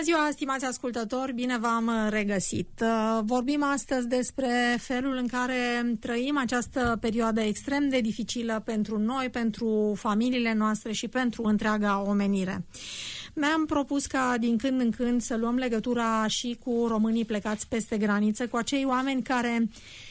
ziua, stimați ascultători, bine v-am regăsit. Vorbim astăzi despre felul în care trăim această perioadă extrem de dificilă pentru noi, pentru familiile noastre și pentru întreaga omenire. Mi-am propus ca din când în când să luăm legătura și cu românii plecați peste graniță, cu acei oameni care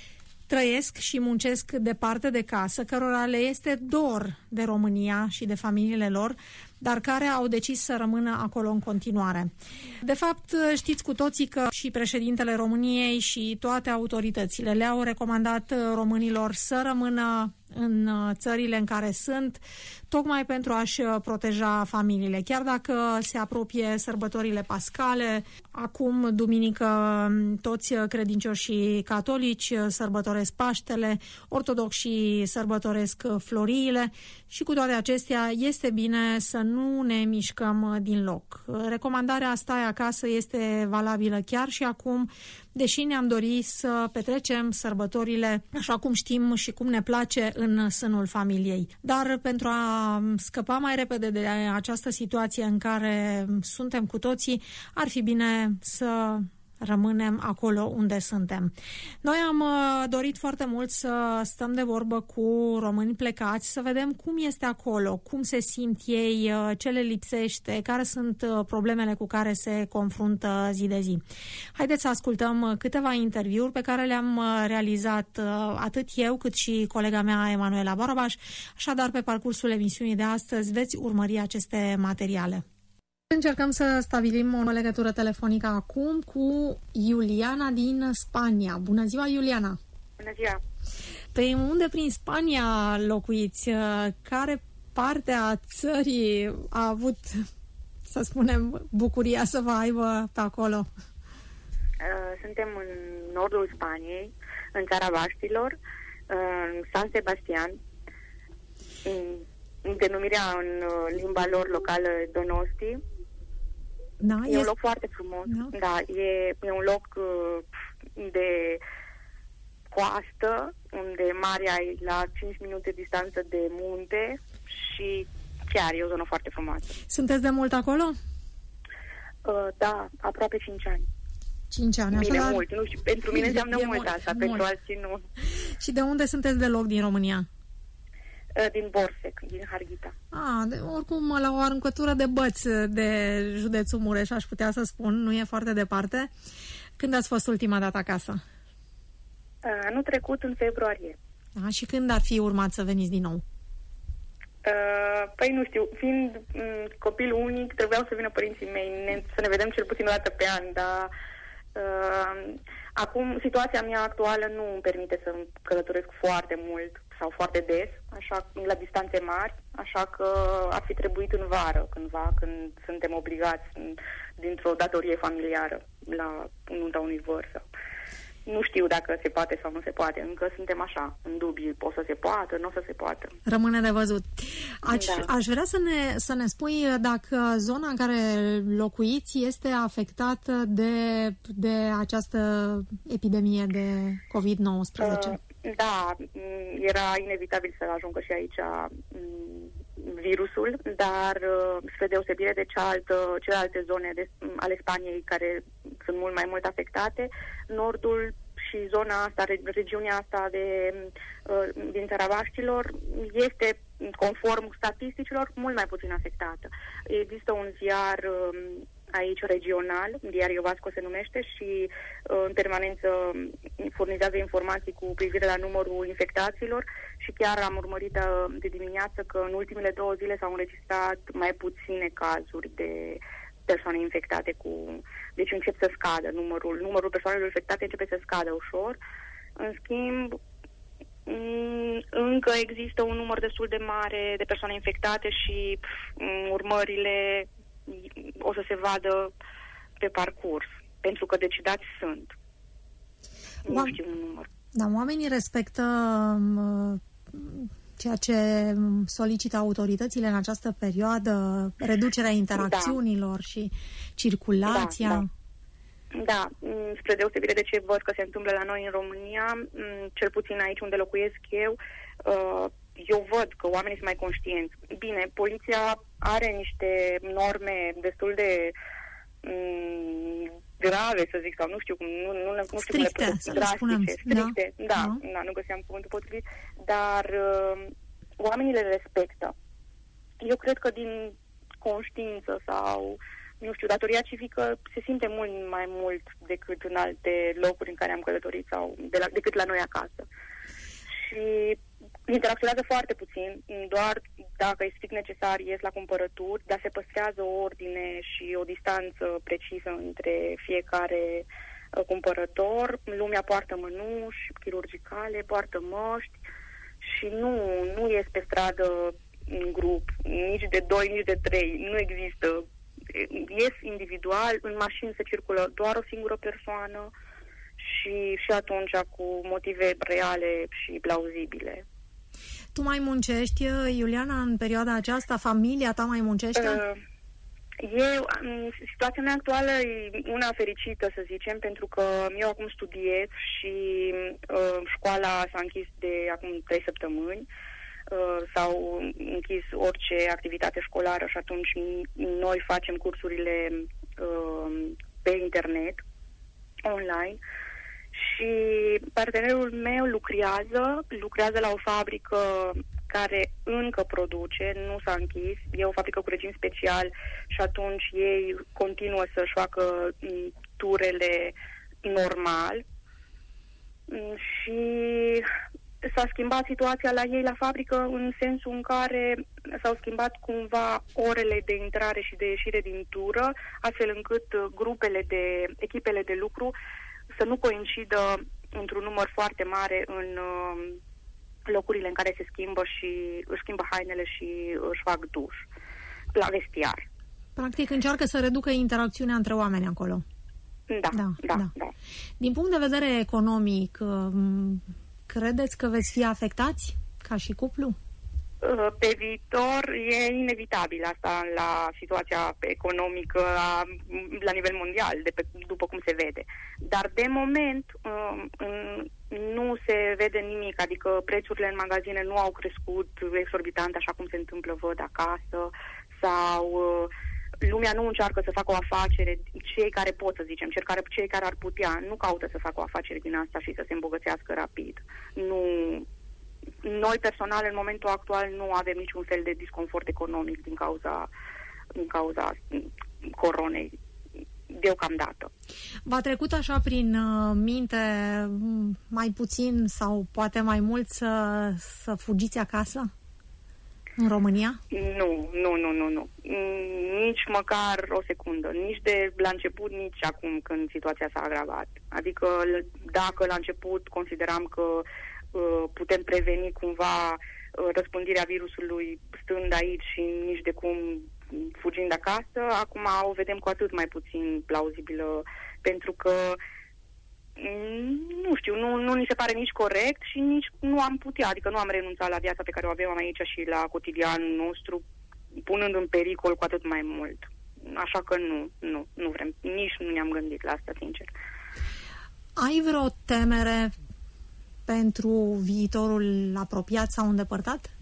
trăiesc și muncesc departe de casă, cărora le este dor de România și de familiile lor, dar care au decis să rămână acolo în continuare. De fapt, știți cu toții că și președintele României și toate autoritățile le-au recomandat românilor să rămână în țările în care sunt, tocmai pentru a-și proteja familiile. Chiar dacă se apropie sărbătorile pascale, acum, duminică, toți credincioșii catolici sărbătoresc Paștele, ortodoxii sărbătoresc Floriile și cu toate acestea este bine să nu ne mișcăm din loc. Recomandarea stai acasă este valabilă chiar și acum, deși ne-am dorit să petrecem sărbătorile așa cum știm și cum ne place în sânul familiei. Dar pentru a scăpa mai repede de această situație în care suntem cu toții, ar fi bine să rămânem acolo unde suntem. Noi am dorit foarte mult să stăm de vorbă cu români plecați, să vedem cum este acolo, cum se simt ei, ce le lipsește, care sunt problemele cu care se confruntă zi de zi. Haideți să ascultăm câteva interviuri pe care le-am realizat atât eu cât și colega mea Emanuela Barabaș. Așadar, pe parcursul emisiunii de astăzi veți urmări aceste materiale. Încercăm să stabilim o legătură telefonică acum cu Iuliana din Spania. Bună ziua, Iuliana! Bună ziua! Pe unde prin Spania locuiți? Care parte a țării a avut, să spunem, bucuria să vă aibă pe acolo? Suntem în nordul Spaniei, în țara Baștilor, în San Sebastian, în denumirea în limba lor locală Donosti. Da, e un loc foarte frumos. Da, e un loc de coastă, unde marea e la 5 minute distanță de munte și chiar e o zonă foarte frumoasă. Sunteți de mult acolo? Da, aproape 5 ani. 5 ani, bine așadar... mult, nu știu, pentru mine înseamnă mult asta, pentru alții nu. Și de unde sunteți de loc din România? Din Borsec, din Harghita. Oricum, la o aruncătură de băți de județul Mureș, aș putea să spun, nu e foarte departe. Când ați fost ultima dată acasă? Anul trecut, în februarie. Și când ar fi urmat să veniți din nou? Păi nu știu, fiind copil unic, trebuiau să vină părinții mei să ne vedem cel puțin o dată pe an, dar acum situația mea actuală nu îmi permite să călătoresc foarte mult sau foarte des, așa la distanțe mari, așa că ar fi trebuit în vară, cândva, când suntem obligați dintr-o datorie familiară la nunta unui văr. Nu știu dacă se poate sau nu se poate. Încă suntem așa, în dubii. O să se poată, nu o să se poată. Rămâne de văzut. Aș vrea să ne spui dacă zona în care locuiți este afectată de această epidemie de COVID-19. Da, era inevitabil să ajungă și aici virusul, dar spre deosebire de celelalte zone ale Spaniei care sunt mult mai mult afectate, nordul și zona asta, regiunea asta din țara Baștilor este, conform statisticilor, mult mai puțin afectată. Există un ziar aici regional, Diario Vasco se numește, și în permanență furnizează informații cu privire la numărul infectaților și chiar am urmărit de dimineață că în ultimele 2 zile s-au înregistrat mai puține cazuri de persoane infectate deci încep să scadă numărul persoanelor infectate începe să scadă ușor. În schimb, încă există un număr destul de mare de persoane infectate și urmările o să se vadă pe parcurs, pentru că decidați sunt. Nu știu un număr. Dar oamenii respectă ceea ce solicită autoritățile în această perioadă, reducerea interacțiunilor și circulația. Da, spre deosebire de ce văd că se întâmplă la noi în România, cel puțin aici unde locuiesc eu văd că oamenii sunt mai conștienți. Bine, poliția are niște norme destul de grave, să zic, sau nu știu cum, nu știu cum le putem, drastice, stricte, da, nu găseam cuvântul potrivit, dar oamenii le respectă. Eu cred că din conștiință sau, nu știu, datoria civică se simte mult mai mult decât în alte locuri în care am călătorit sau decât la noi acasă. Și interacționează foarte puțin, doar dacă este strict necesar ies la cumpărături, dar se păstrează o ordine și o distanță precisă între fiecare cumpărător. Lumea poartă mănuși chirurgicale, poartă măști și nu ies pe stradă în grup, nici de 2, nici de 3, nu există. Ies individual, în mașini se circulă doar o singură persoană și atunci cu motive reale și plauzibile. Tu mai muncești, Iuliana, în perioada aceasta? Familia ta mai muncește? Situația mea actuală e una fericită, să zicem, pentru că eu acum studiez și școala s-a închis de acum 3 săptămâni. S-au închis orice activitate școlară și atunci noi facem cursurile pe internet, online. Și partenerul meu lucrează la o fabrică care încă produce, nu s-a închis, e o fabrică cu regim special și atunci ei continuă să-și facă turele normal și s-a schimbat situația la ei la fabrică în sensul în care s-au schimbat cumva orele de intrare și de ieșire din tură, astfel încât echipele de lucru să nu coincidă într-un număr foarte mare în locurile în care se schimbă și își schimbă hainele și își fac duș la vestiar. Practic încearcă să reducă interacțiunea între oameni acolo. Da. Din punct de vedere economic, credeți că veți fi afectați ca și cuplu? Pe viitor e inevitabil asta la situația economică la nivel mondial, după cum se vede. Dar de moment nu se vede nimic, adică prețurile în magazine nu au crescut exorbitant așa cum se întâmplă, văd acasă, sau lumea nu încearcă să facă o afacere, cei care pot, să zicem, cei care ar putea, nu caută să facă o afacere din asta și să se îmbogățească rapid. Noi personal, în momentul actual, nu avem niciun fel de disconfort economic din cauza coronei, deocamdată. V-a trecut așa prin minte mai puțin sau poate mai mult să fugiți acasă? În România? Nu. Nici măcar o secundă. Nici de la început, nici acum când situația s-a agravat. Adică dacă la început consideram că putem preveni cumva răspândirea virusului stând aici și nici de cum fugind acasă, acum o vedem cu atât mai puțin plauzibilă, pentru că nu știu, nu ni se pare nici corect și nici nu am putea, adică nu am renunțat la viața pe care o avem aici și la cotidianul nostru, punând în pericol cu atât mai mult. Așa că nu vrem, nici nu ne-am gândit la asta, sincer. Ai vreo temere pentru viitorul apropiat sau îndepărtat?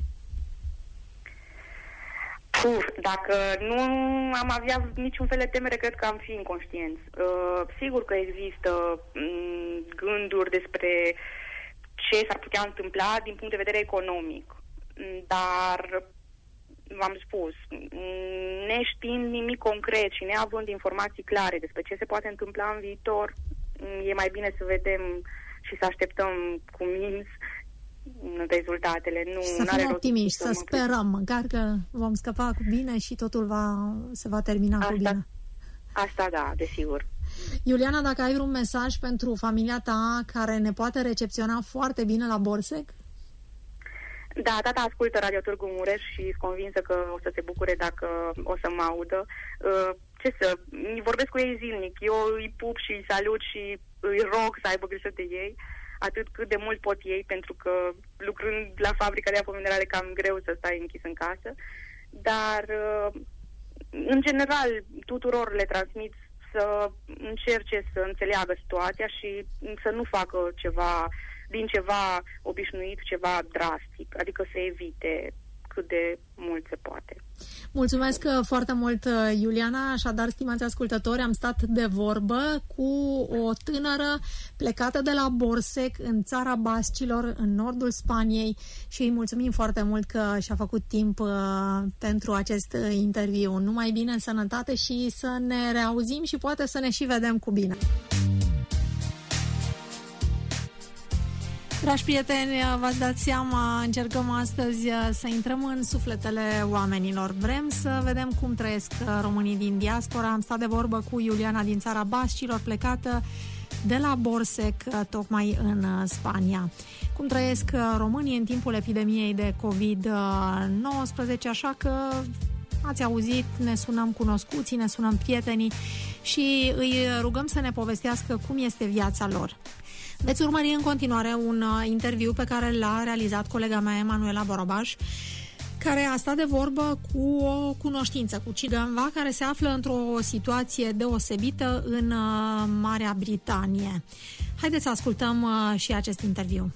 Dacă nu am avea niciun fel de temere, cred că am fi inconștienți. Sigur că există gânduri despre ce s-ar putea întâmpla din punct de vedere economic, dar v-am spus, neștiind nimic concret și neavând informații clare despre ce se poate întâmpla în viitor, e mai bine să vedem și să așteptăm cu minți rezultatele. Să fim optimiști, să sperăm măcar că vom scăpa cu bine și totul se va termina cu bine. Asta da, desigur. Iuliana, dacă ai vreun mesaj pentru familia ta care ne poate recepționa foarte bine la Borsec? Da, tata ascultă Radio Târgu Mureș și sunt convinsă că o să se bucure dacă o să mă audă. Vorbesc cu ei zilnic. Eu îi pup și îi salut și îi rog să aibă grijă de ei atât cât de mult pot ei, pentru că lucrând la fabrica de apă minerale cam greu să stai închis în casă. Dar în general tuturor le transmit să încerce să înțeleagă situația și să nu facă ceva obișnuit, ceva drastic, adică să evite cât de mult se poate. Mulțumesc foarte mult, Iuliana. Așadar, stimați ascultători, am stat de vorbă cu o tânără plecată de la Borsec în țara Bascilor, în nordul Spaniei, și îi mulțumim foarte mult că și-a făcut timp pentru acest interviu. Numai bine, în sănătate și să ne reauzim și poate să ne și vedem cu bine. Dragi prieteni, v-ați dat seama, încercăm astăzi să intrăm în sufletele oamenilor. Vrem să vedem cum trăiesc românii din diaspora. Am stat de vorbă cu Iuliana din țara Bascilor, plecată de la Borsec, tocmai în Spania. Cum trăiesc românii în timpul epidemiei de COVID-19, așa că ați auzit, ne sunăm cunoscuții, ne sunăm prietenii și îi rugăm să ne povestească cum este viața lor. Veți urmări în continuare un interviu pe care l-a realizat colega mea, Emanuela Borobaș, care a stat de vorbă cu o cunoștință, cu cineva care se află într-o situație deosebită în Marea Britanie. Haideți să ascultăm și acest interviu.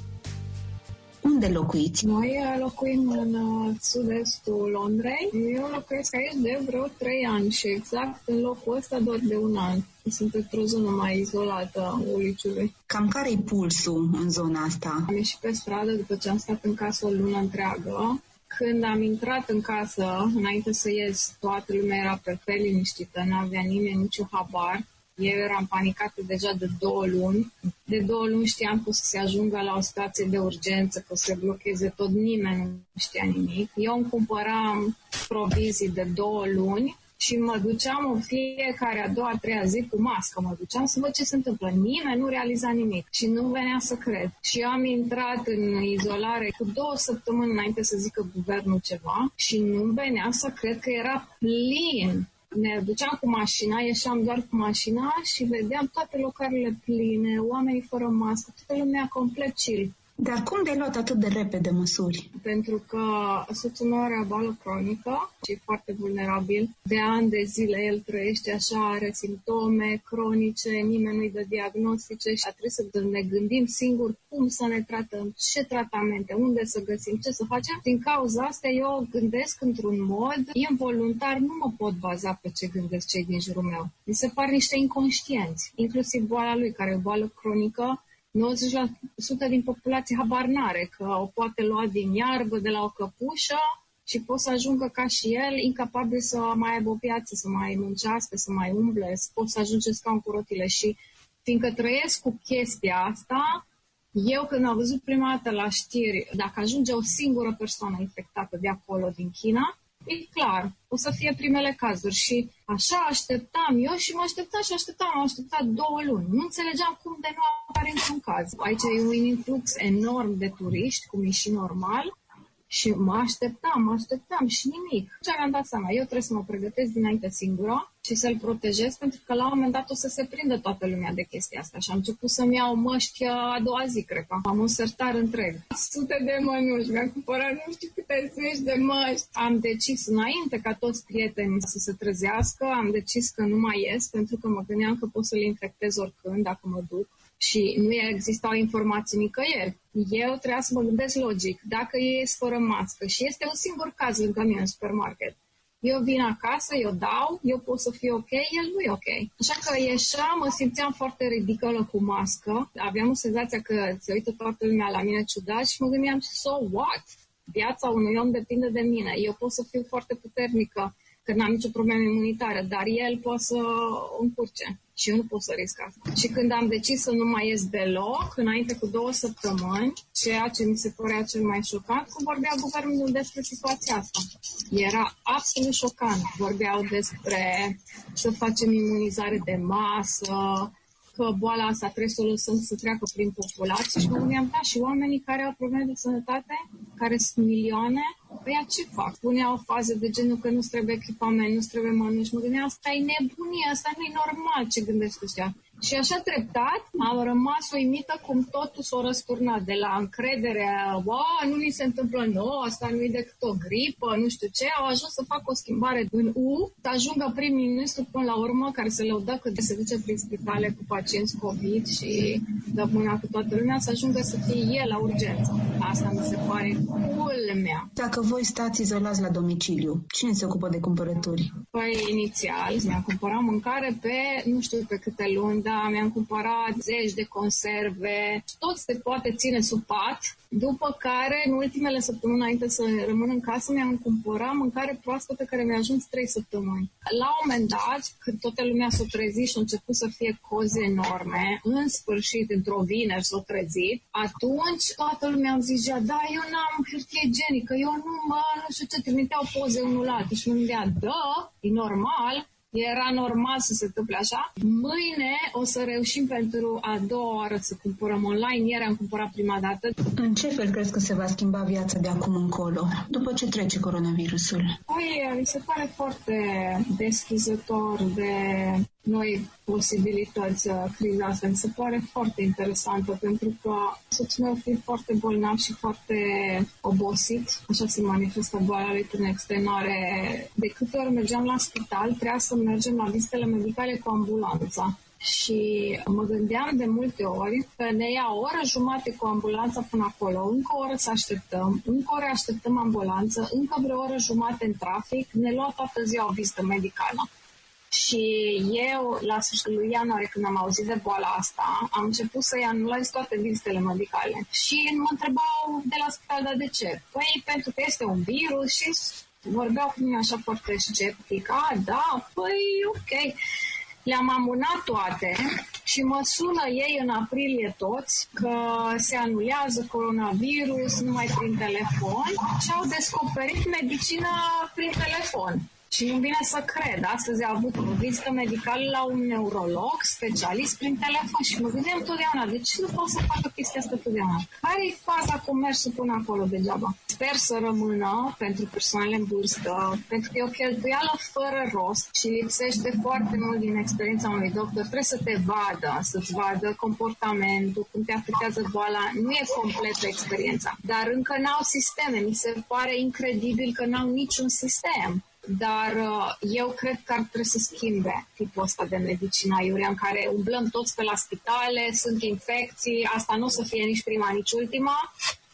Unde locuiți? Noi locuim în sud-estul Londrei. Eu locuiesc aici de vreo 3 ani și exact în locul ăsta doar de 1 an. Sunt într-o zonă mai izolată a Uliciului. Cam care-i pulsul în zona asta? Am ieșit pe stradă după ce am stat în casă o lună întreagă. Când am intrat în casă, înainte să ies, toată lumea era perfect liniștită, n-avea nimeni niciun habar. Eu eram panicată deja de 2 luni. De 2 luni știam că o să se ajungă la o situație de urgență, că o să se blocheze tot, nimeni nu știa nimic. Eu îmi cumpăram provizii de 2 luni și mă duceam în fiecare a doua, a treia zi cu mască. Mă duceam să văd ce se întâmplă. Nimeni nu realiza nimic și nu venea să cred. Și eu am intrat în izolare cu 2 săptămâni înainte să zică guvernul ceva și nu venea să cred că era plin. Ne duceam cu mașina, ieșeam doar cu mașina și vedeam toate localurile pline, oamenii fără mască, toată lumea complet chill. Dar cum de-ai luat atât de repede măsuri? Pentru că soțul meu are o boală cronică și e foarte vulnerabil. De ani de zile el trăiește așa, are simptome cronice, nimeni nu-i dă diagnostice și a trebuit să ne gândim singur cum să ne tratăm, ce tratamente, unde să găsim, ce să facem. Din cauza asta eu gândesc într-un mod involuntar, nu mă pot baza pe ce gândesc cei din jurul meu. Mi se par niște inconștienți, inclusiv boala lui, care e o boală cronică. 90% din populație habar n-are că o poate lua din iarbă, de la o căpușă și poate să ajungă ca și el, incapabil să mai aibă o viață, să mai muncească, să mai umble, să poți să ajunge în scaun cu rotile. Și fiindcă trăiesc cu chestia asta, eu când am văzut prima dată la știri, dacă ajunge o singură persoană infectată de acolo, din China, e clar, o să fie primele cazuri și așa așteptam eu și am așteptat 2 luni. Nu înțelegeam cum de nu apare niciun caz. Aici e un influx enorm de turiști, cum e și normal, și mă așteptam și nimic. Ce mi-am dat seama? Eu trebuie să mă pregătesc dinainte singură și să-l protejez, pentru că la un moment dat o să se prindă toată lumea de chestia asta. Și am început să-mi iau măști a doua zi, cred că. Am un sertar întreg. Sute de mănuși, mi-am cumpărat nu știu câte zeci de măști. Am decis înainte ca toți prietenii să se trezească, am decis că nu mai ies, pentru că mă gândeam că pot să-l infectez oricând dacă mă duc. Și nu existau informații nicăieri. Eu trebuia să mă gândesc logic. Dacă ies fără mască și este un singur caz lângă mine în supermarket, eu vin acasă, eu dau, eu pot să fiu ok, el nu e ok. Așa că ieșeam, mă simțeam foarte ridicolă cu mască. Aveam o senzație că se uită toată lumea la mine ciudat și mă gândeam, so what? Viața unui om depinde de mine. Eu pot să fiu foarte puternică, că n-am nicio problemă imunitară, dar el poate să încurce. Și eu nu pot să risc asta. Și când am decis să nu mai ies deloc, înainte cu 2 săptămâni, ceea ce mi se părea cel mai șocant, că vorbea guvernul despre situația asta. Era absolut șocant. Vorbeau despre să facem imunizare de masă, că boala asta trebuie să o lăsăm să treacă prin populație și mă gândeam, da, și oamenii care au probleme de sănătate, care sunt milioane, păi ce fac? Puneau o fază de genul că nu-ți trebuie echipament, nu-ți trebuie mănuși. Mă gândeam, asta e nebunie, asta nu e normal ce gândesc ăștia. Și așa treptat am rămas uimită cum totul s-a răsturnat de la încredere, nu ni se întâmplă nouă, asta nu e decât o gripă, nu știu ce, au ajuns să facă o schimbare în să ajungă prim-ministru până la urmă, care se lăudă că se duce prin spitale cu pacienți COVID și dă mâna cu toată lumea, să ajungă să fie el la urgență. Asta mi se pare culmea. Dacă voi stați izolați la domiciliu, cine se ocupă de cumpărături? Păi, inițial, mi-am cumpărat mâncare nu știu pe câte luni, dar mi-am cumpărat zeci de conserve, tot se poate ține sub pat, după care, în ultimele săptămâni, înainte să rămân în casă, mi-am cumpărat mâncare proaspătă care mi-a ajuns 3 săptămâni. La un moment dat, când toată lumea s-a trezit și a început să fie cozi enorme, în sfârșit, într-o vineri s-a trezit, atunci toată lumea îmi zicea, da, eu n-am hârtie igienică, eu nu știu ce, trimiteau poze unul la altul și mă gândea, e normal. Era normal să se întâmple așa. Mâine o să reușim pentru a doua oară să cumpărăm online. Ieri am cumpărat prima dată. În ce fel crezi că se va schimba viața de acum încolo, după ce trece coronavirusul? Păi, mi se pare foarte deschizător de noi posibilități criza asta. Mi se pare foarte interesantă, pentru că soțul meu fiind foarte bolnav și foarte obosit, așa se manifestă boala lui prin extenuare. De câte ori mergeam la spital, trebuia să mergem la vizitele medicale cu ambulanța. Și mă gândeam de multe ori că ne ia o oră jumate cu ambulanța până acolo, încă o oră să așteptăm, încă o oră așteptăm ambulanță, încă vreo oră jumate în trafic, ne lua toată ziua o vizită medicală. Și eu, la sfârșitul lui ianuarie, când am auzit de boala asta, am început să-i anulez toate vizitele medicale. Și mă întrebau de la spital, dar de ce? Păi, pentru că este un virus și vorbeau cu mine așa foarte sceptic. Da, păi, ok. Le-am amânat toate și mă sună ei în aprilie toți că se anulează coronavirus numai prin telefon și au descoperit medicina prin telefon. Și nu vine să cred. Astăzi a avut o vizită medicală la un neurolog specialist prin telefon și mă gândeam totdeauna, de ce nu pot să facă chestia asta totdeauna? Care-i faza cu mersul până acolo degeaba? Sper să rămână pentru persoanele în vârstă, pentru că e o cheltuială fără rost și lipsește foarte mult din experiența unui doctor. Trebuie să te vadă, să-ți vadă comportamentul, cum te afectează boala. Nu e completă experiența, dar încă n-au sisteme. Mi se pare incredibil că n-au niciun sistem. Dar eu cred că ar trebui să schimbe tipul ăsta de medicină aiurea în care umblăm toți pe la spitale, sunt infecții, asta nu o să fie nici prima, nici ultima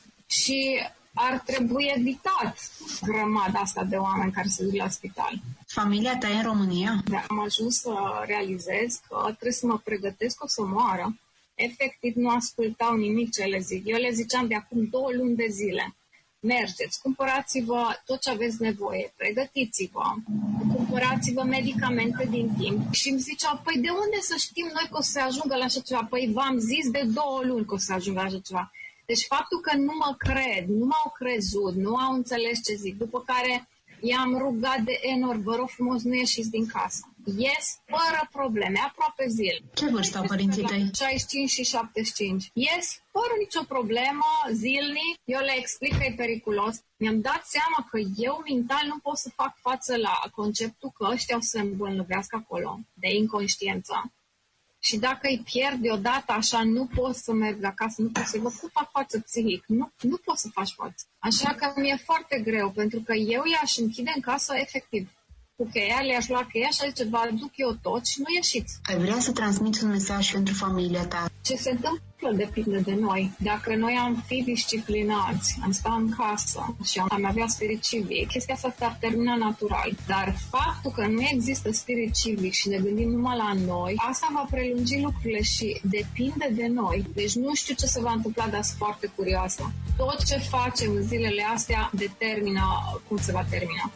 și ar trebui evitat grămada asta de oameni care se duc la spital. Familia ta e în România? Da, am ajuns să realizez că trebuie să mă pregătesc că o să moară. Efectiv nu ascultau nimic ce le zic. Eu le ziceam de acum 2 luni de zile. Mergeți, cumpărați-vă tot ce aveți nevoie, pregătiți-vă, cumpărați-vă medicamente din timp. Și îmi ziceau, păi de unde să știm noi că o să ajungă la așa ceva? Păi v-am zis de 2 luni că o să ajungă la așa ceva. Deci faptul că nu mă cred, nu m-au crezut, nu au înțeles ce zic, după care i-am rugat de enorm, vă rog frumos, nu ieșiți din casă. Ies fără probleme, aproape zilnic. Ce vârstă au părinții tăi? 65 și 75. Ies fără nicio problemă, zilnic, eu le explic că e periculos. Mi-am dat seama că eu mental nu pot să fac față la conceptul că ăștia o să se îmbolnăvească acolo, de inconștiență. Și dacă îi pierd deodată așa, nu pot să merg acasă, nu pot să văd cum fac față psihic. Nu pot să faci față. Așa că mi-e foarte greu, pentru că eu i-aș închide în casă efectiv. Cu cheia, le-aș lua cheia și zice, vă aduc eu tot și nu ieșiți. Ai vrea să transmiți un mesaj pentru familia ta? Ce se întâmplă depinde de noi. Dacă noi am fi disciplinați, am sta în casă și am avea spirit civic, chestia asta s-ar termina natural. Dar faptul că nu există spirit civic și ne gândim numai la noi, asta va prelungi lucrurile și depinde de noi. Deci nu știu ce se va întâmpla, dar sunt foarte curioasă. Tot ce facem în zilele astea determină cum se va termina.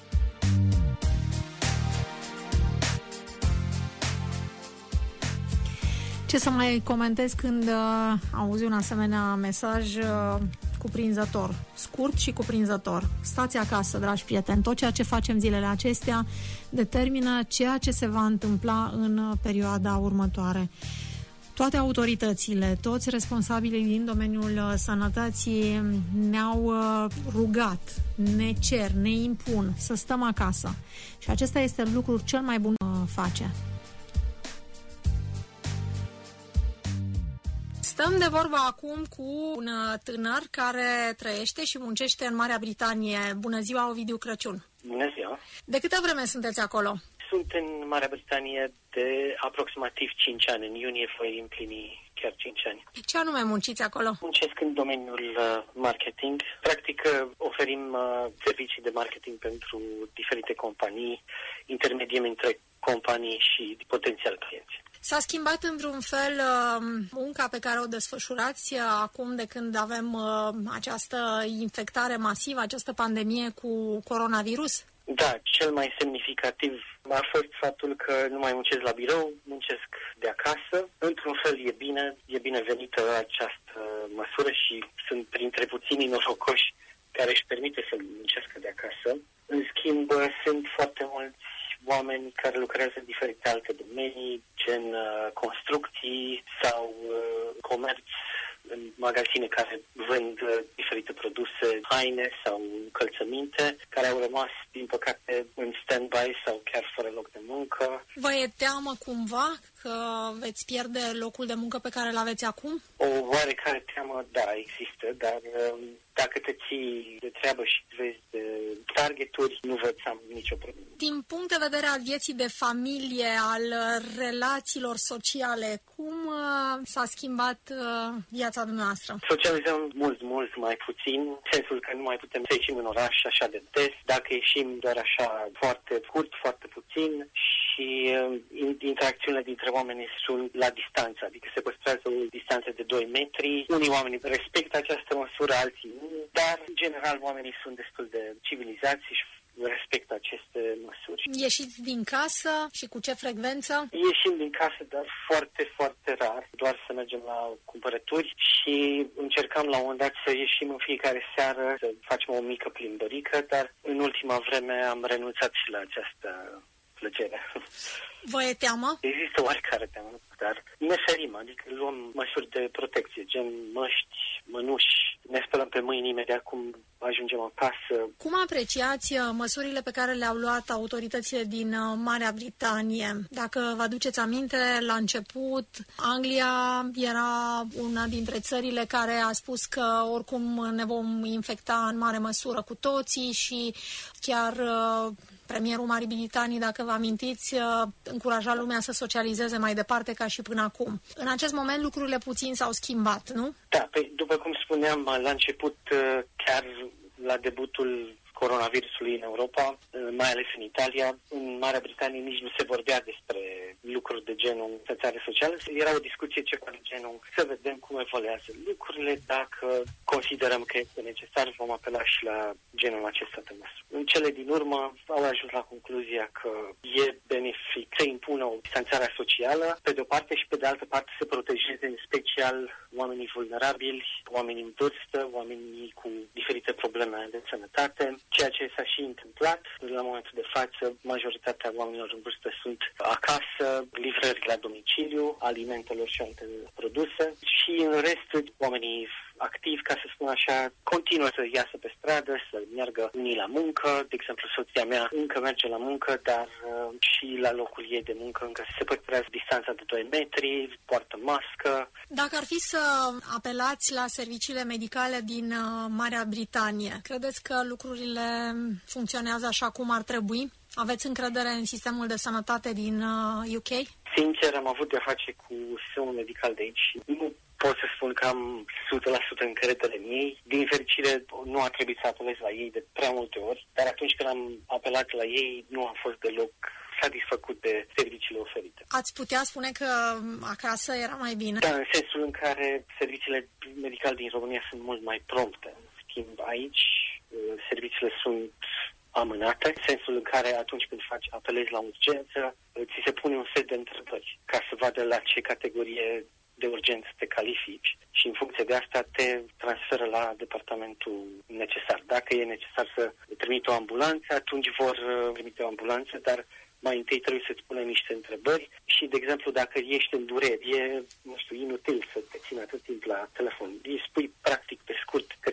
Ce să mai comentez când auzi un asemenea mesaj cuprinzător, scurt și cuprinzător. Stați acasă, dragi prieteni, tot ceea ce facem zilele acestea determină ceea ce se va întâmpla în perioada următoare. Toate autoritățile, toți responsabilii din domeniul sănătății ne-au rugat, ne cer, ne impun să stăm acasă. Și acesta este lucrul cel mai bun face. Stăm de vorbă acum cu un tânăr care trăiește și muncește în Marea Britanie. Bună ziua, Ovidiu Crăciun! Bună ziua! De câtă vreme sunteți acolo? Sunt în Marea Britanie de aproximativ 5 ani. În iunie voi împlini chiar 5 ani. Ce anume munciți acolo? Muncesc în domeniul marketing. Practic oferim servicii de marketing pentru diferite companii, intermediem între companii și potențial clienți. S-a schimbat într-un fel munca pe care o desfășurați acum de când avem această infectare masivă, această pandemie cu coronavirus? Da, cel mai semnificativ a fost faptul că nu mai muncesc la birou, muncesc de acasă. Într-un fel e binevenită această măsură și sunt printre puținii norocoși care își permite să muncească de acasă. În schimb, sunt foarte mulți oameni care lucrează în diferite alte domenii, gen construcții sau comerț, în magazine care vând diferite produse, haine sau încălțăminte, care au rămas, din păcate, în stand-by sau chiar fără loc de muncă. Vă e teamă cumva că veți pierde locul de muncă pe care îl aveți acum? O oarecare teamă, da, există, dar dacă te ții de treabă și vezi de targeturi, nu văd să am nicio problemă. Din punct de vedere al vieții de familie, al relațiilor sociale, cum s-a schimbat viața dumneavoastră? Socializăm mult mai puțin, în sensul că nu mai putem să ieșim în oraș așa de des. Dacă ieșim doar așa foarte scurt, foarte puțin și interacțiunile dintre oameni sunt la distanță, adică se păstrează o distanță de 2 metri. Unii oameni respectă această măsură, alții nu, dar în general oamenii sunt destul de civilizați și respectă aceste măsuri. Ieșiți din casă și cu ce frecvență? Ieșim din casă, dar foarte, foarte rar, doar să mergem la cumpărături și încercam la un moment dat să ieșim în fiecare seară, să facem o mică plimbărică, dar în ultima vreme am renunțat și la această plăcere. Vă e teamă? Există oarecare teamă, dar ne ferim, adică luăm măsuri de protecție, gen măști, mănuși, ne spălăm pe mâini imediat cum ajungem acasă. Cum apreciați măsurile pe care le-au luat autoritățile din Marea Britanie? Dacă vă aduceți aminte, la început, Anglia era una dintre țările care a spus că oricum ne vom infecta în mare măsură cu toții și chiar premierul Marii Britanii, dacă vă amintiți, încuraja lumea să socializeze mai departe ca și până acum. În acest moment lucrurile puțin s-au schimbat, nu? Da, după cum spuneam, la început, chiar la debutul coronavirusului în Europa, mai ales în Italia, în Marea Britanie nici nu se vorbea despre lucruri de genul distanțare socială. Era o discuție ceva de genul să vedem cum evoluează lucrurile, dacă considerăm că este necesar, vom apela și la genul acesta de măsuri. În cele din urmă au ajuns la concluzia că e benefic să impună o distanțare socială, pe de o parte și pe de altă parte să protejeze în special oamenii vulnerabili, oamenii în vârstă, oamenii cu diferite probleme de sănătate, ceea ce s-a și întâmplat. La momentul de față, majoritatea oamenilor în vârstă sunt acasă, livrări la domiciliu, alimentelor și alte produse și în rest, oamenii activi, ca să spun așa, continuă să iasă pe stradă, să meargă unii la muncă. De exemplu, soția mea încă merge la muncă, dar și la locul ei de muncă încă se păstrează distanța de 2 metri, poartă mască. Dacă ar fi să apelați la serviciile medicale din Marea Britanie, credeți că lucrurile funcționează așa cum ar trebui? Aveți încredere în sistemul de sănătate din UK? Sincer, am avut de-a face cu sistemul medical de aici și nu pot să spun că am 100% încredere în ei. Din fericire, nu a trebuit să apelez la ei de prea multe ori, dar atunci când am apelat la ei, nu am fost deloc satisfăcut de serviciile oferite. Ați putea spune că acasă era mai bine? Da, în sensul în care serviciile medicale din România sunt mult mai prompte. În schimb, aici serviciile sunt amânate, în sensul în care atunci când apelezi la urgență, ți se pune un set de întrebări ca să vadă la ce categorie de urgență te califici și în funcție de asta te transferă la departamentul necesar. Dacă e necesar să trimite o ambulanță, atunci vor trimite o ambulanță, dar mai întâi trebuie să-ți pune niște întrebări și, de exemplu, dacă ești în dureri, e, inutil să te țin atât timp la telefon. Îi spui, practic, pe scurt, că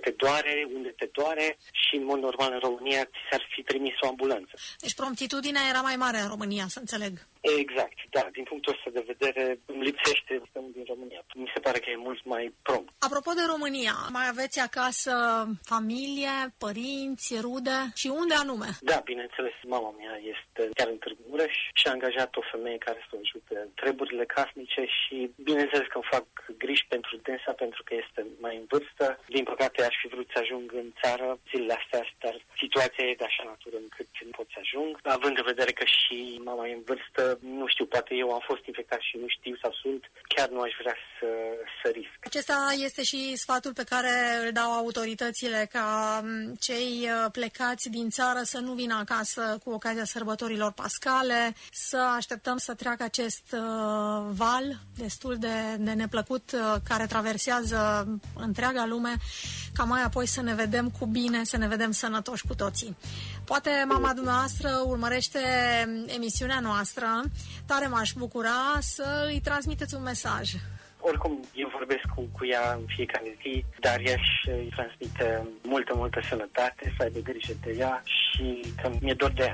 te doare, unde te doare și, în mod normal, în România ți s-ar fi trimis o ambulanță. Deci promptitudinea era mai mare în România, să înțeleg. Exact, da. Din punctul ăsta de vedere, îmi lipsește sistemul din România. Mi se pare că e mult mai prompt. Apropo de România, mai aveți acasă familie, părinți, rude și unde anume? Da, bineînțeles, mama mea este chiar în Târgu Mureș și a angajat o femeie care să o ajute în treburile casnice și bineînțeles că îmi fac griji pentru dânsa pentru că este mai în vârstă. Din păcate aș fi vrut să ajung în țară zilele astea, dar situația e de așa natură încât nu pot să ajung. Având în vedere că și mama e în vârstă, nu știu, poate eu am fost infectat și nu știu sau sunt, chiar nu aș vrea să risc. Acesta este și sfatul pe care îl dau autoritățile, ca cei plecați din țară să nu vină acasă cu ocazia sărbătorilor pascale, să așteptăm să treacă acest val destul de neplăcut care traversează întreaga lume, ca mai apoi să ne vedem cu bine, să ne vedem sănătoși cu toții. Poate mama dumneavoastră urmărește emisiunea noastră, tare m-aș bucura să îi transmiteți un mesaj. Oricum, eu vorbesc cu ea în fiecare zi, dar ea îi transmite multă sănătate, să aibă grijă de ea și că mi-e dor de ea.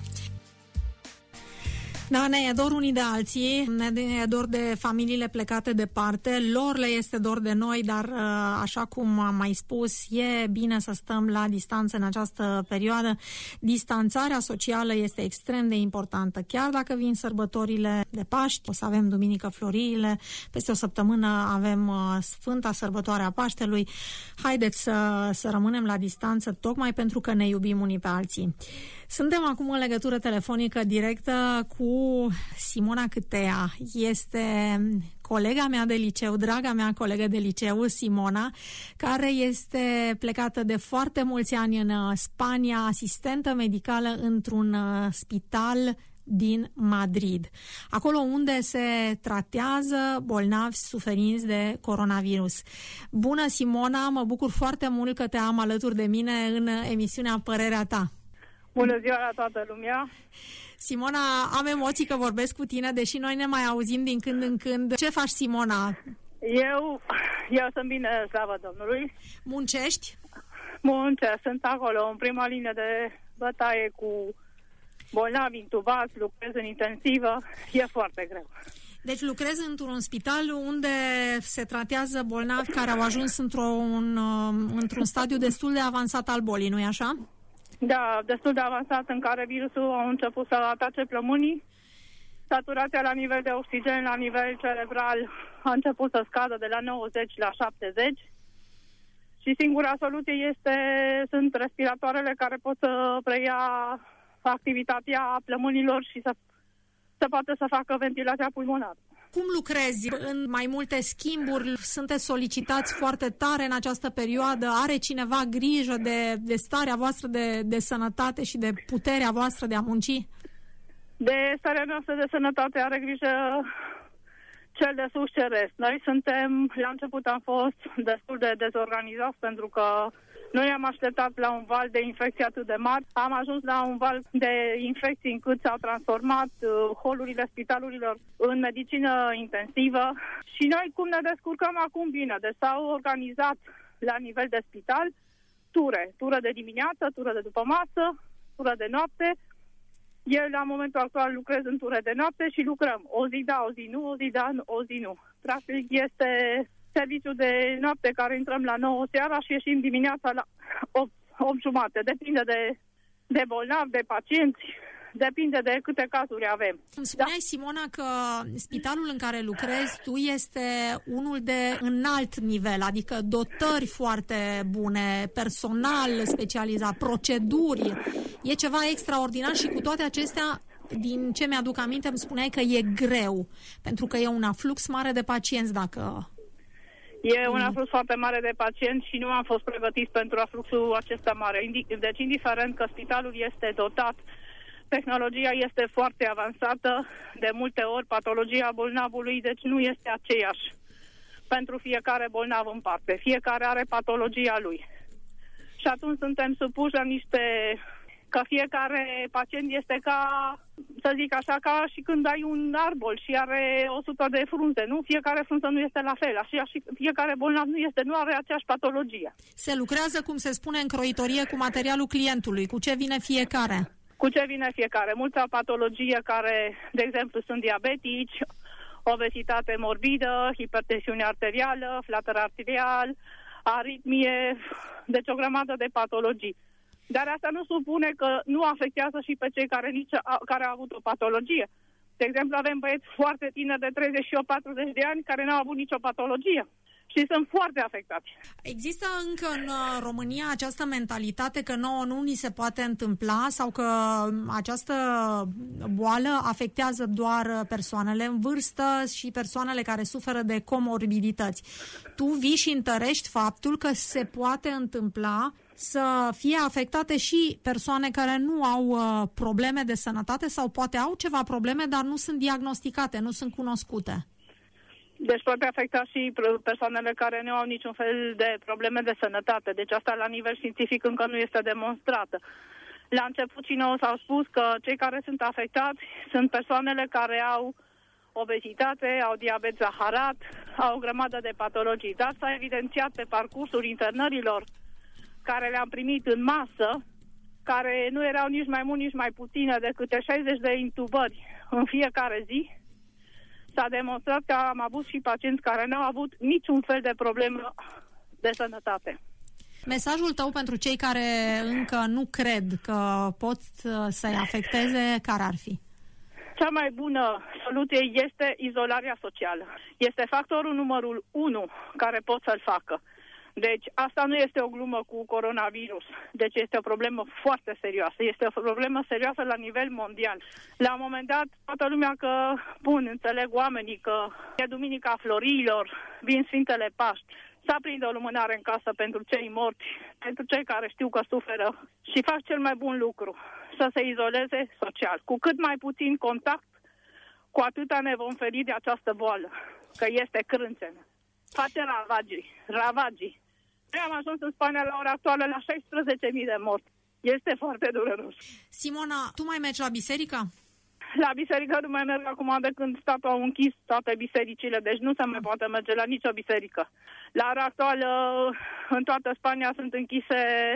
Da, ne e dor unii de alții, ne e dor de familiile plecate departe, lor le este dor de noi, dar așa cum am mai spus, e bine să stăm la distanță în această perioadă. Distanțarea socială este extrem de importantă. Chiar dacă vin sărbătorile de Paști, o să avem Duminică Floriile, peste o săptămână avem Sfânta Sărbătoare a Paștelui. Haideți să rămânem la distanță, tocmai pentru că ne iubim unii pe alții. Suntem acum în legătură telefonică directă cu Simona Câtea. Este colega mea de liceu, draga mea colegă de liceu, Simona, care este plecată de foarte mulți ani în Spania, asistentă medicală într-un spital din Madrid, acolo unde se tratează bolnavi suferinți de coronavirus. Bună, Simona, mă bucur foarte mult că te am alături de mine în emisiunea Părerea ta. Bună ziua la toată lumea! Simona, am emoții că vorbesc cu tine, deși noi ne mai auzim din când în când. Ce faci, Simona? Eu sunt bine, slavă Domnului. Muncești? Muncesc, sunt acolo în prima linie de bătaie cu bolnavi intubați, lucrez în intensivă, e foarte greu. Deci lucrezi într-un spital unde se tratează bolnavi care au ajuns într-un stadiu destul de avansat al bolii, nu-i așa? Da, destul de avansat, în care virusul a început să atace plămânii. Saturația la nivel de oxigen, la nivel cerebral, a început să scadă de la 90 la 70. Și singura soluție sunt respiratoarele care pot să preia activitatea plămânilor și să poată să facă ventilația pulmonară. Cum lucrezi? În mai multe schimburi? Sunteți solicitați foarte tare în această perioadă? Are cineva grijă de starea voastră de sănătate și de puterea voastră de a munci? De starea noastră de sănătate are grijă cel de sus ceresc. Noi la început am fost destul de dezorganizați pentru că noi am așteptat la un val de infecții atât de mari. Am ajuns la un val de infecții încât s-au transformat holurile spitalurilor în medicină intensivă. Și noi cum ne descurcăm acum bine? Deci s-au organizat la nivel de spital ture de dimineață, ture de după masă, ture de noapte. Eu la momentul actual lucrez în ture de noapte și lucrăm o zi da, o zi nu, o zi da, o zi nu. Practic este serviciu de noapte care intrăm la 9 seara și ieșim dimineața la 8 jumate. Depinde de bolnavi, de pacienți, depinde de câte cazuri avem. Îmi spuneai, da, Simona, că spitalul în care lucrezi tu este unul de înalt nivel, adică dotări foarte bune, personal specializat, proceduri. E ceva extraordinar și cu toate acestea, din ce mi-aduc aminte, îmi spuneai că e greu, pentru că e un aflux mare de pacienți dacă... E un aflux foarte mare de pacienți și nu am fost pregătiți pentru afluxul acesta mare. Deci, indiferent că spitalul este dotat, tehnologia este foarte avansată, de multe ori patologia bolnavului, deci nu este aceeași pentru fiecare bolnav în parte. Fiecare are patologia lui. Și atunci suntem supuși la niște că fiecare pacient este ca, să zic așa, ca și când ai un arbol și are 100 de frunze, nu? Fiecare frunză nu este la fel, așa și fiecare bolnav nu are aceeași patologie. Se lucrează, cum se spune în croitorie, cu materialul clientului. Cu ce vine fiecare? Cu ce vine fiecare? Mulți au patologie care, de exemplu, sunt diabetici, obezitate morbidă, hipertensiune arterială, flater arterial, aritmie, deci o grămadă de patologii. Dar asta nu supune că nu afectează și pe cei care au avut o patologie. De exemplu, avem băieți foarte tineri de 38-40 de ani care n-au avut nicio patologie și sunt foarte afectați. Există încă în România această mentalitate că nouă nu ni se poate întâmpla sau că această boală afectează doar persoanele în vârstă și persoanele care suferă de comorbidități. Tu vii și întărești faptul că se poate întâmpla să fie afectate și persoane care nu au probleme de sănătate sau poate au ceva probleme, dar nu sunt diagnosticate, nu sunt cunoscute. Deci poate afecta și persoanele care nu au niciun fel de probleme de sănătate. Deci asta la nivel științific încă nu este demonstrată. La început și nouă s-au spus că cei care sunt afectați sunt persoanele care au obezitate, au diabet zaharat, au o grămadă de patologii. Dar s-a evidențiat pe parcursul internărilor care le-am primit în masă, care nu erau nici mai mult, nici mai puține decât 60 de intubări în fiecare zi, s-a demonstrat că am avut și pacienți care n-au avut niciun fel de problemă de sănătate. Mesajul tău pentru cei care încă nu cred că pot să-i afecteze, care ar fi? Cea mai bună soluție este izolarea socială. Este factorul numărul 1 care pot să-l facă. Deci asta nu este o glumă cu coronavirus, deci este o problemă foarte serioasă, este o problemă serioasă la nivel mondial. La un moment dat, toată lumea că, înțeleg oamenii că e Duminica Florilor, vin Sfintele Paști, să aprindă o lumânare în casă pentru cei morți, pentru cei care știu că suferă și fac cel mai bun lucru, să se izoleze social. Cu cât mai puțin contact, cu atâta ne vom feri de această boală, că este crâncenă. Face ravagii. Noi am ajuns în Spania la ora actuală la 16.000 de morți. Este foarte dureros. Simona, tu mai mergi la biserică? La biserică nu mai merg acum de când statul au închis toate bisericile, deci nu se mai poate merge la nicio biserică. La ora actuală, în toată Spania sunt închise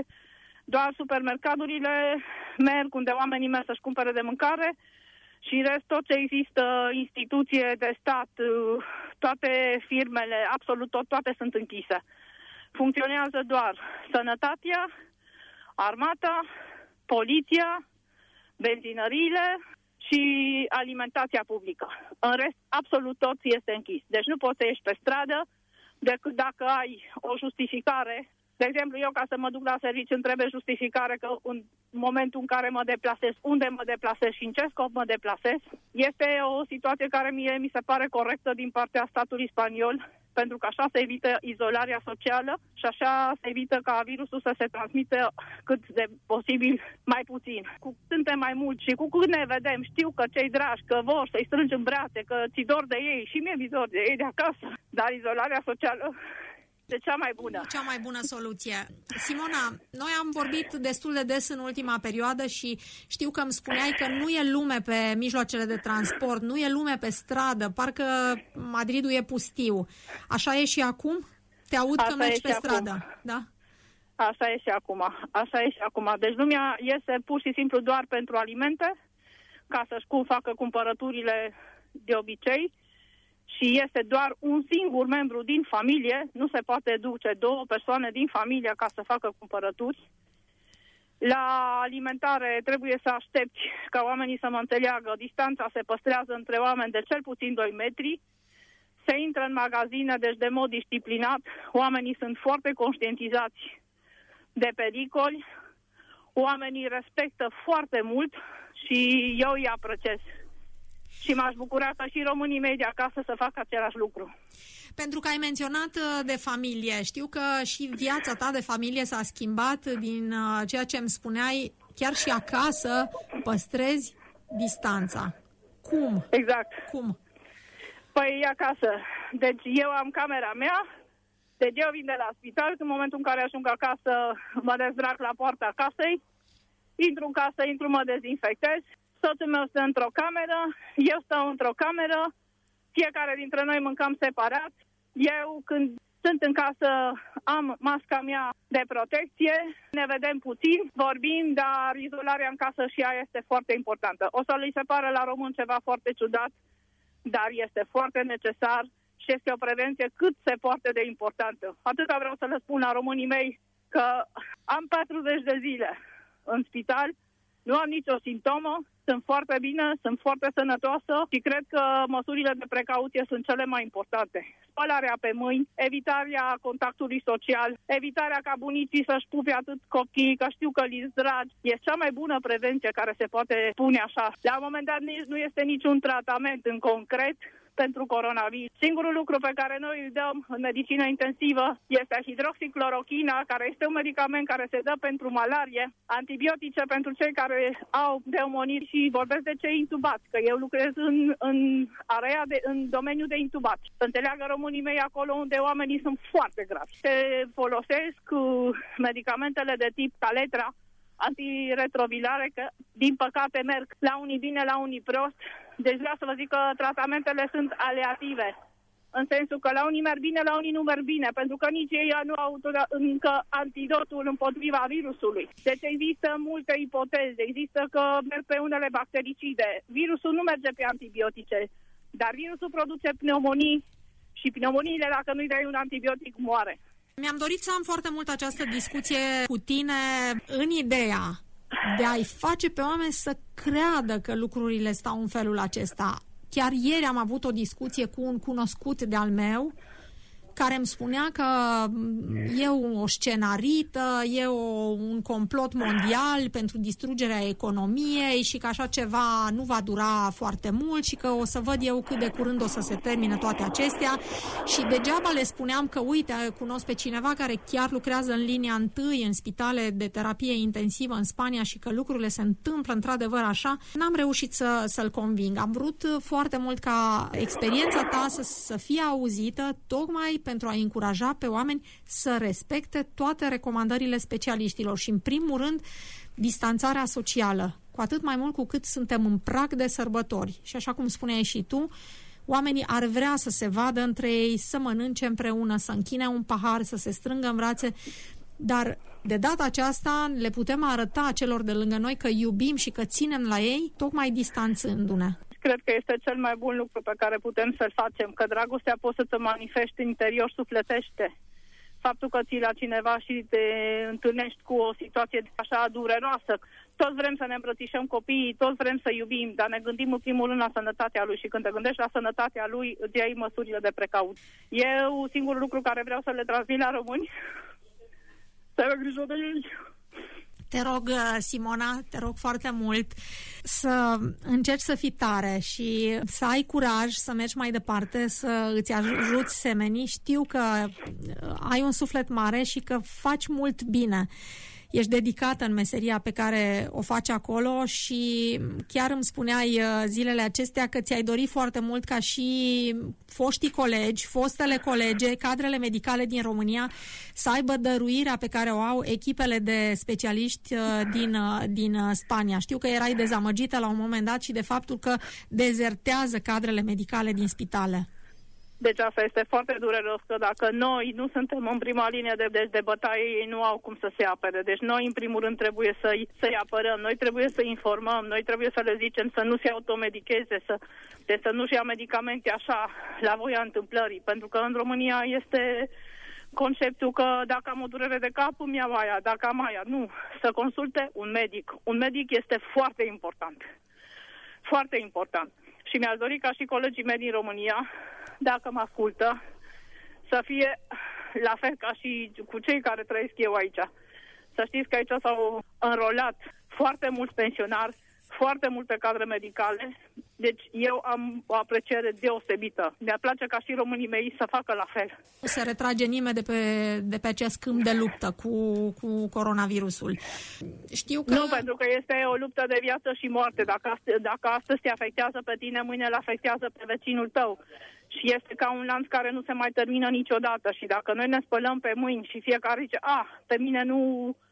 doar supermercadurile, merg unde oamenii merg să-și cumpere de mâncare și în rest tot ce există, instituție de stat, toate firmele, absolut toate sunt închise. Funcționează doar sănătatea, armata, poliția, benzinăriile și alimentația publică. În rest, absolut tot este închis. Deci nu poți să ieși pe stradă decât dacă ai o justificare. De exemplu, eu ca să mă duc la serviciu îmi trebuie justificare că în momentul în care mă deplasez, unde mă deplasez și în ce scop mă deplasez. Este o situație care mi se pare corectă din partea statului spaniol, pentru că așa se evită izolarea socială și așa se evită ca virusul să se transmită cât de posibil mai puțin. Cu cât suntem mai mulți și cu cât ne vedem, știu că cei dragi, că vor să-i strângi în brațe, că ți dor de ei și mie mi dor de ei de acasă, dar izolarea socială este cea mai bună. Cea mai bună soluție. Simona, noi am vorbit destul de des în ultima perioadă și știu că îmi spuneai că nu e lume pe mijloacele de transport, nu e lume pe stradă, parcă Madridul e pustiu. Așa e și acum? Te aud că mergi pe stradă, da? Așa e și acum. Deci lumea iese pur și simplu doar pentru alimente, ca să-și facă cumpărăturile de obicei, și este doar un singur membru din familie, nu se poate duce 2 persoane din familie ca să facă cumpărături. La alimentare trebuie să aștepți ca oamenii să mă înțeleagă, distanța se păstrează între oameni de cel puțin 2 metri, se intră în magazine, deci de mod disciplinat, oamenii sunt foarte conștientizați de pericoli, oamenii respectă foarte mult și eu îi apreciez. Și m-aș bucura ca și românii mei de acasă să facă același lucru. Pentru că ai menționat de familie, știu că și viața ta de familie s-a schimbat din ceea ce îmi spuneai, chiar și acasă păstrezi distanța. Cum? Exact. Cum? Păi acasă. Deci eu am camera mea, deci eu vin de la spital, în momentul în care ajung acasă mă dezbrac la poarta casei intru în casă, mă dezinfectez, soțul meu stă într-o cameră, eu stau într-o cameră, fiecare dintre noi mâncăm separat. Eu, când sunt în casă, am masca mea de protecție, ne vedem puțin, vorbim, dar izolarea în casă și ea este foarte importantă. O să li se pară la român ceva foarte ciudat, dar este foarte necesar și este o prevenție cât se poate de importantă. Atâta vreau să le spun la românii mei că am 40 de zile în spital, nu am nicio simptomă, sunt foarte bine, sunt foarte sănătoasă și cred că măsurile de precauție sunt cele mai importante. Spălarea pe mâini, evitarea contactului social, evitarea ca bunicii să-și pupe atât copiii, că știu că li-s dragi. E cea mai bună prevenție care se poate pune așa. La un moment dat nici nu este niciun tratament în concret pentru coronavirus. Singurul lucru pe care noi îl dăm în medicină intensivă este hidroxiclorochina, care este un medicament care se dă pentru malarie, antibiotice pentru cei care au pneumonii și vorbesc de cei intubați, că eu lucrez în domeniul de intubați. Să înțeleagă românii mei acolo unde oamenii sunt foarte gravi. Se folosesc medicamentele de tip Taletra, antiretrovirale, că din păcate merg la unii bine, la unii prost. Deci vreau să vă zic că tratamentele sunt aleative, în sensul că la unii merg bine, la unii nu merg bine, pentru că nici ei nu au încă antidotul împotriva virusului. Deci există multe ipoteze, există că merg pe unele bactericide. Virusul nu merge pe antibiotice, dar virusul produce pneumonii și pneumoniile, dacă nu-i dai un antibiotic, moare. Mi-am dorit să am foarte mult această discuție cu tine în ideea de a-i face pe oameni să creadă că lucrurile stau în felul acesta. Chiar ieri am avut o discuție cu un cunoscut de-al meu care îmi spunea că e o scenarită, e un complot mondial pentru distrugerea economiei și că așa ceva nu va dura foarte mult și că o să văd eu cât de curând o să se termine toate acestea. Și degeaba le spuneam că, uite, cunosc pe cineva care chiar lucrează în linia întâi în spitale de terapie intensivă în Spania și că lucrurile se întâmplă într-adevăr așa. N-am reușit să-l conving. Am vrut foarte mult ca experiența ta să fie auzită, tocmai pentru a încuraja pe oameni să respecte toate recomandările specialiștilor și, în primul rând, distanțarea socială, cu atât mai mult cu cât suntem în prag de sărbători. Și așa cum spuneai și tu, oamenii ar vrea să se vadă între ei, să mănânce împreună, să închine un pahar, să se strângă în brațe, dar de data aceasta le putem arăta celor de lângă noi că iubim și că ținem la ei, tocmai distanțându-ne. Cred că este cel mai bun lucru pe care putem să-l facem, că dragostea poți să te manifesti în interior sufletește. Faptul că ții la cineva și te întâlnești cu o situație așa dureroasă. Toți vrem să ne îmbrățișăm copiii, toți vrem să iubim, dar ne gândim în primul rând la sănătatea lui și când te gândești la sănătatea lui, îți iei măsurile de precauție. Eu, singurul lucru care vreau să le transmit la români, să ai grijă de ei. Te rog, Simona, te rog foarte mult să încerci să fii tare și să ai curaj să mergi mai departe, să îți ajuți semenii. Știu că ai un suflet mare și că faci mult bine. Ești dedicată în meseria pe care o faci acolo și chiar îmi spuneai zilele acestea că ți-ai dorit foarte mult ca și foștii colegi, fostele colege, cadrele medicale din România să aibă dăruirea pe care o au echipele de specialiști din Spania. Știu că erai dezamăgită la un moment dat și de faptul că dezertează cadrele medicale din spitale. Deci asta este foarte dureros, că dacă noi nu suntem în prima linie de bătaie, ei nu au cum să se apere. Deci noi, în primul rând, trebuie să-i apărăm, noi trebuie să informăm, noi trebuie să le zicem să nu se automedicheze, să nu-și ia medicamente așa, la voia întâmplării. Pentru că în România este conceptul că dacă am o durere de cap, îmi iau aia, dacă am aia, nu. Să consulte un medic. Un medic este foarte important. Foarte important. Și mi-aș dori ca și colegii mei din România, dacă mă ascultă, să fie la fel ca și cu cei care trăiesc eu aici. Să știți că aici s-au înrolat foarte mulți pensionari, foarte multe cadre medicale, deci eu am o apreciere deosebită. Mi-ar place ca și românii mei să facă la fel. Nu se retrage nimeni de pe acest câmp de luptă cu coronavirusul. Știu că... Nu, pentru că este o luptă de viață și moarte. Dacă astăzi te afectează pe tine, mâine îl afectează pe vecinul tău. Și este ca un lanț care nu se mai termină niciodată. Și dacă noi ne spălăm pe mâini și fiecare zice, pe mine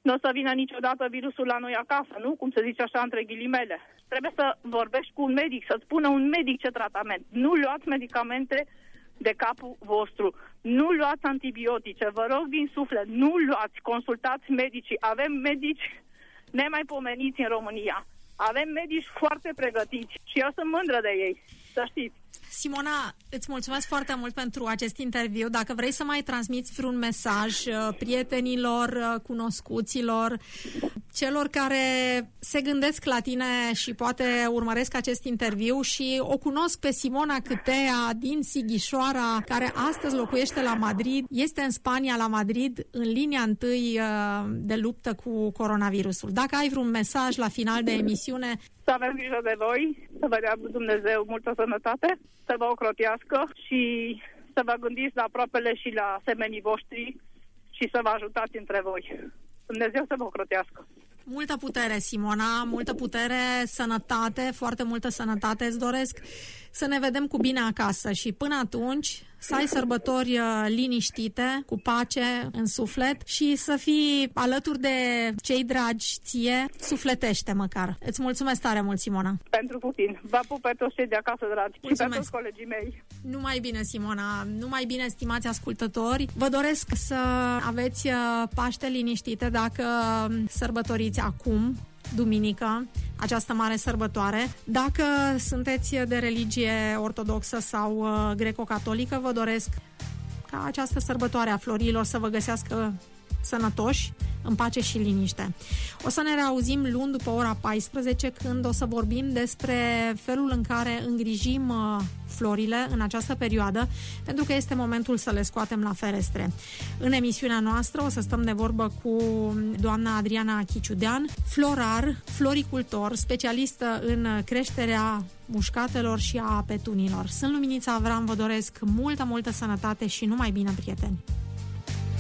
nu o să vină niciodată virusul la noi acasă, nu? Cum se zice așa între ghilimele. Trebuie să vorbești cu un medic, să spună un medic ce tratament. Nu luați medicamente de capul vostru. Nu luați antibiotice, vă rog din suflet, nu luați, consultați medicii. Avem medici nemaipomeniți în România. Avem medici foarte pregătiți și eu sunt mândră de ei, să știți. Simona, îți mulțumesc foarte mult pentru acest interviu. Dacă vrei să mai transmiți vreun mesaj prietenilor, cunoscuților, celor care se gândesc la tine și poate urmăresc acest interviu și o cunosc pe Simona Câtea din Sighișoara, care astăzi locuiește la Madrid, este în Spania, la Madrid, în linia întâi de luptă cu coronavirusul. Dacă ai vreun mesaj la final de emisiune... Să avem grijă de voi, să vă dea Dumnezeu multă sănătate, să vă ocrotească și să vă gândiți la aproapele și la semenii voștri și să vă ajutați între voi. Dumnezeu să vă ocrotească. Multă putere, Simona, multă putere, sănătate, foarte multă sănătate îți doresc, să ne vedem cu bine acasă și până atunci să ai sărbători liniștite, cu pace în suflet și să fii alături de cei dragi ție, sufletește măcar. Îți mulțumesc tare mult, Simona. Pentru puțin. Vă pup pe toți cei de acasă, dragi. Mulțumesc. Și pe toți colegii mei. Numai bine, Simona, numai bine, stimați ascultători. Vă doresc să aveți Paște liniștite dacă sărbătoriți acum, duminică, această mare sărbătoare. Dacă sunteți de religie ortodoxă sau greco-catolică, vă doresc ca această sărbătoare a florilor să vă găsească sănătoși, în pace și liniște. O să ne reauzim luni după ora 14, când o să vorbim despre felul în care îngrijim florile în această perioadă, pentru că este momentul să le scoatem la ferestre. În emisiunea noastră o să stăm de vorbă cu doamna Adriana Chiciudean, florar, floricultor, specialistă în creșterea mușcatelor și a petunilor. Sunt Luminița Avram, vă doresc multă sănătate și numai bine, prieteni!